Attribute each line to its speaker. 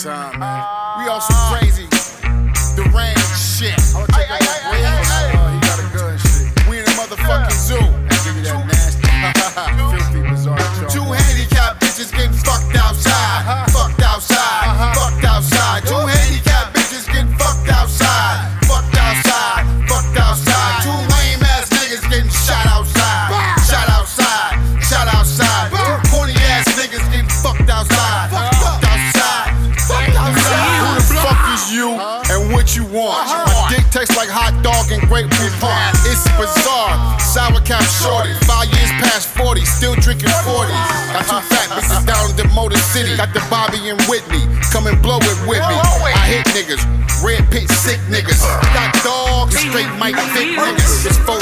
Speaker 1: time, man. We all some crazy, deranged shit. He got a gun shit. We in the motherfucking zoo. I give you that nasty, filthy, bizarre joke. Two handicapped bitches getting fucked outside. Fucked outside. Fucked outside. Two handicapped bitches getting fucked outside. Fucked outside. Fucked outside. Two lame ass niggas getting shot outside. Shot outside. Shot outside. Two corny ass niggas getting fucked outside. Fucked outside. Fucked outside. Who the fuck is you and what you want? My dick tastes like hot dog and grapefruit punk. It's bizarre. Sour cap shorty. 5 years past 40, still drinking 40. Got two fat bitches down in the Motor City. Got the Bobby and Whitney. Come and blow it with me. I hit niggas. Red pit sick niggas. Got dogs and straight Mike thick niggas. It's 4